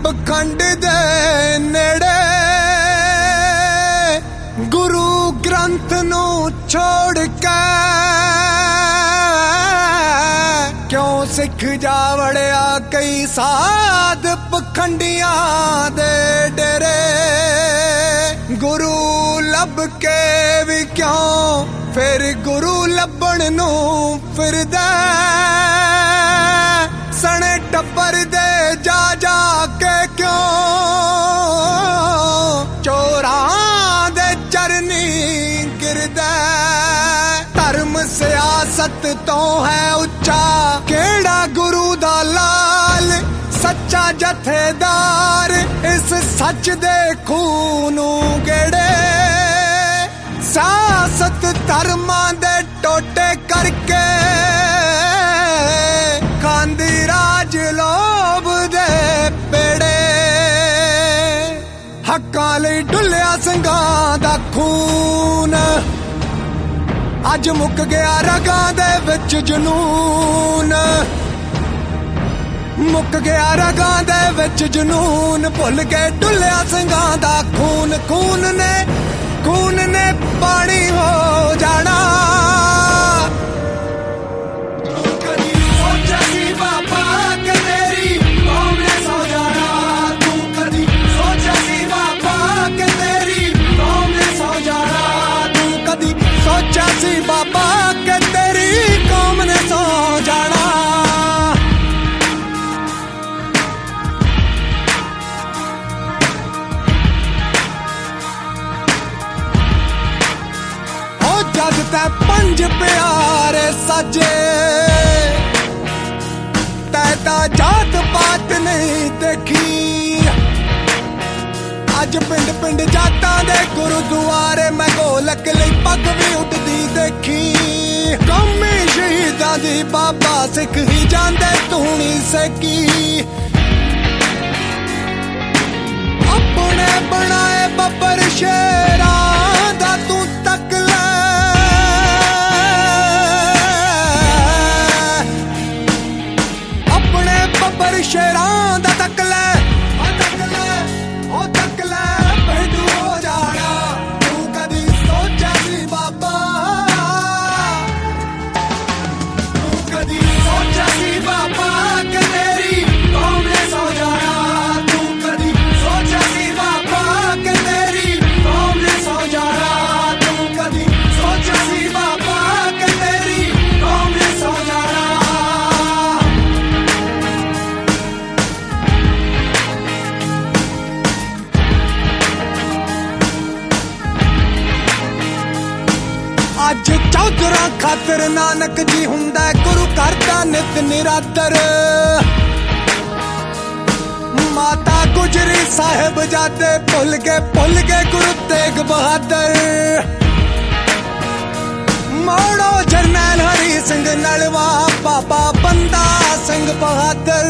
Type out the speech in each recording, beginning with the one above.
पखंड दे नेड़े गुरु ग्रंथ नू छोड़ के क्यों सिख जा वड़िया कई साध पखंडियां दे डेरे गुरु लब के भी क्यों फिर गुरु लभण नू फिरदा सने टब्बर दे जा जा के क्यों चोरां दे चरनी गिरदा धर्म सियासत तो है उच्चा केड़ा गुरु दा लाल सच्चा जथेदार इस सच दे खूनू गेड़े सियासत धर्मां दे टोटे करके खांदी राज लोभ दे पेड़े हक्कां लई डुलिया ਸਿੰਘਾਂ दा खून अज मुक गया रगां दे विच जनून मुक गया रगां दे विच जनून भुल गए डुलिया ਸਿੰਘਾਂ दा खून खून ने पानी हो जाना बाबा के तेरी कौम ने सो जाना ओ जग ते पंज प्यारे सजे तैता जात पात नहीं देखी अज पिंड पिंड जातां दे गुरुद्वारे मैं गोलक लई पग भी उठदी देखी कौमी शहीदां दी बाबा सिख ही जांदे धूनी सेकी अपने बनाए बब्बर शेरां दा तू तक ले अपने बब्बर शेरां दा तक ले अज चौधरा खातर नानक जी हुंदा गुरु करदा नित निरादर माता गुजरी साहिब जाते भुल गए गुरु तेग बहादुर मोड़ो जरनैल हरी सिंह नलवा बाबा बंदा सिंह बहादुर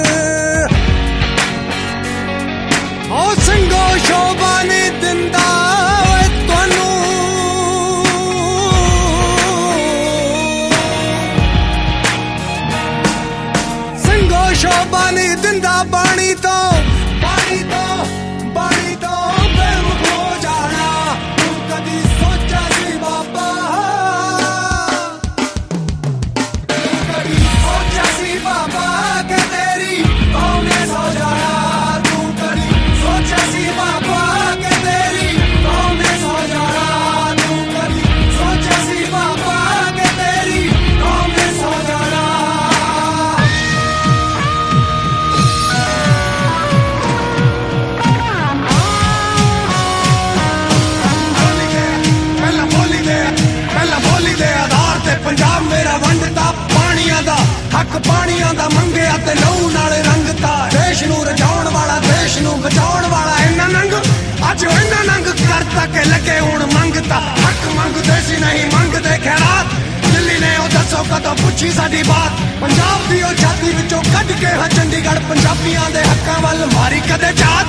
ओ सिंघो शोभा नहीं दिंदा तुहानू शोभा नहीं दिंदा पानी तो बेमुख हो जाना तू कदी सोचा सी बाबा कदी सोचा सी बाबा के तेरी कौम ने सो जाना तू कदी सोचा सी बाबा के तेरी कौम ने सो जाना तू कदी सोचा सी बाबा के तेरी कौम ने सो जाना पंजाब मेरा वंडता पानिया दा हक पानिया दा मंगया ते लहू नाल रंगता देश नू रजाउण वाला देश नू बचाउण वाला इन्ना नंग अज इन्ना नंग करता के लगे हुण मंगता हक मंगदे सी नहीं मंगदे खैरात दिल्ली ने ओ दसो कदों पुछी साडी बात पंजाब दी ओ छाती विचों कढ के चंडीगढ़ पंजाबियां दे हक्कां वल मारी कदे जात